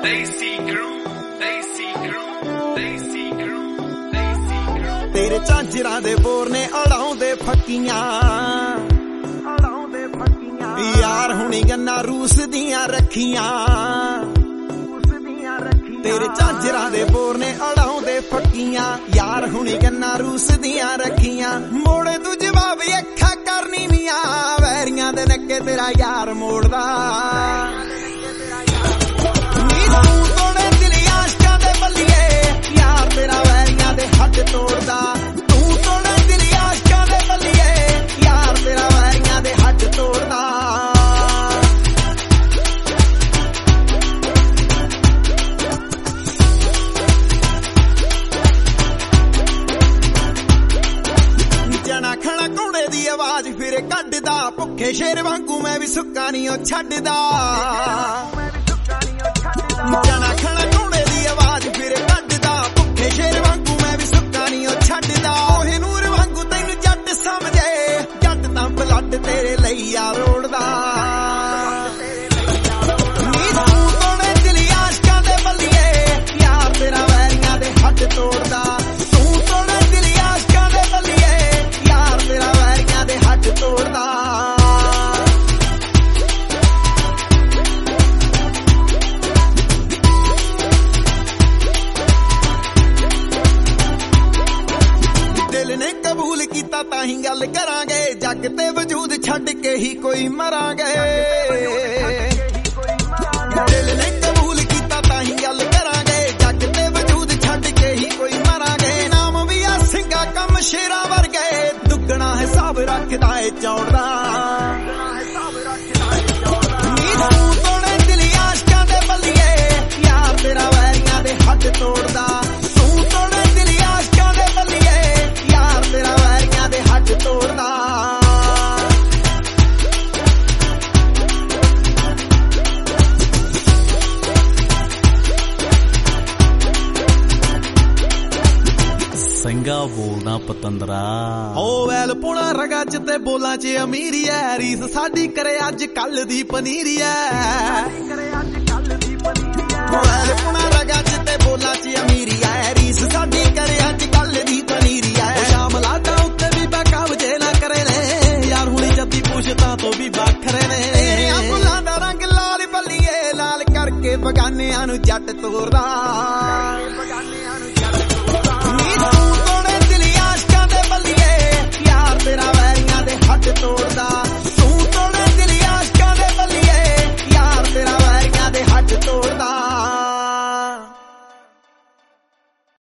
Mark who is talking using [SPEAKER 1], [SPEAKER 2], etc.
[SPEAKER 1] तेरे झांजरां दे बोर ने अड़ाउंदे फक्कियां यार हुणी गन्ना रूस दियां रखियां तेरे झांजरां दे बोर ने अड़ाउंदे फक्कियां यार हुणी गन्ना रूस दियां रखियां मोड़े तू जवाब अखा करनी मियां वैरियां दे नक्के तेरा यार मोड़दा तेरा वैरियां दे हद तोड़दा तू तोड़े दिल आशिकां दे बल्लिए यार तेरा वैरियां दे हद तोड़दा जना खड़ा घोड़े दी आवाज फिर कड्डदा भुखे शेर वांगू मैं भी सुक्का नहीं ओ छड्डदा जना खड़ा घोड़े दी आवाज फिर शेर वांगू मैं भी सुक्का नहीं ओ छड्डदा ओहे नूर वांगू तैनू जट समझे जट तां ब्लड तेरे ਲਈ आ रोड़दा नी तू तोड़े दिल आशिकां दे बल्लिए यार तेरा वैरियां दे हद तोड़दा तू तोड़े दिल आशिकां दे बल्लिए यार तेरा वैरियां दे हद तोड़दा ने कबूल कीता ताही गल करांगे जग ते वजूद छड्ड के ही कोई मरांगे दिल ने कबूल कीता ताही गल करांगे जग ते वजूद छड्ड के ही कोई मरांगे नाम भी आ सिंगा कम शेरा वर्गे दुगना हिसाब रखदा है चौड़दा नी तू तोड़े दिल आशिकां दे बल्लिए यार तेरा वैरियां दे हद तोड़दा तू तोड़े दिल आशिकां दे बल्लिए यार तेरा वैरियां दे हद तोड़दा
[SPEAKER 2] संगा बोलना पतंदरा
[SPEAKER 1] ओ वैल पुणा रगा च ते बोलां च अमीरी है रीस साडी करे अज कल दी पनीरी है वैल पुणा रगा च ते बोलां च अमीरी है रीस साडी करे अज कल दी पनीरी है शाम लादा उत्ते भी बकाव जे ना करे ने यार हुणी जदी पुछता तो भी बखरे ने फुल्लां दा रंग लाल बल्लिए लाल करके बगानियां नू जट तोड़दा